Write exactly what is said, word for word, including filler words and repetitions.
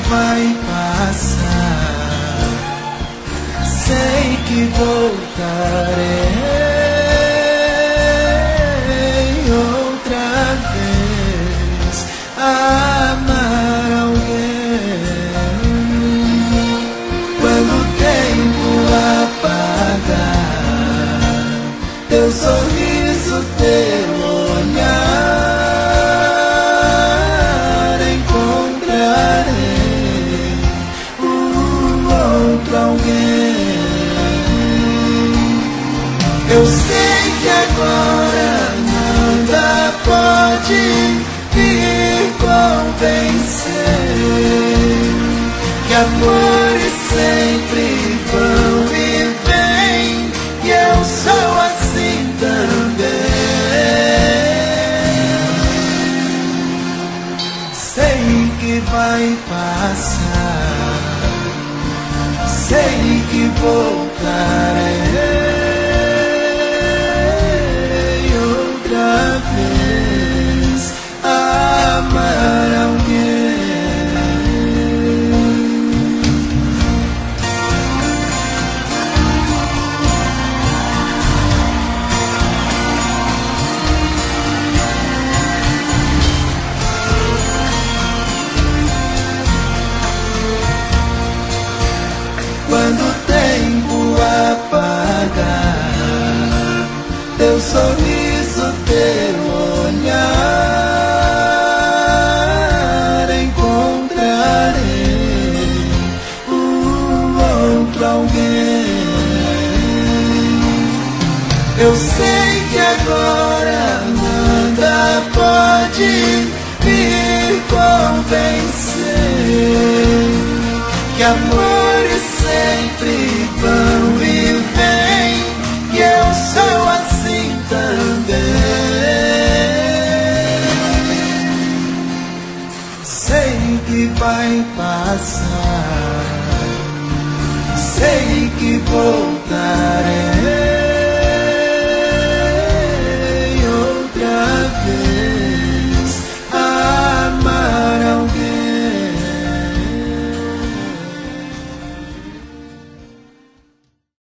vai passar, sei que voltarei outra vez a amar alguém. Quando o tempo apagar teu sorriso, teu olhar, encontrarei um outro alguém. Eu sei que agora nada pode me convencer que amores sempre vão e vêm, e eu sou assim também. Sei que vai passar, sei que voltarei outra vez a amar alguém. Quando o tempo apagar teu sorriso, teu olhar, encontrarei um outro alguém. Eu sei que agora nada pode me convencer que amores sempre vão e vêm, e eu sou assim também. Sei que vai passar, sei que voltar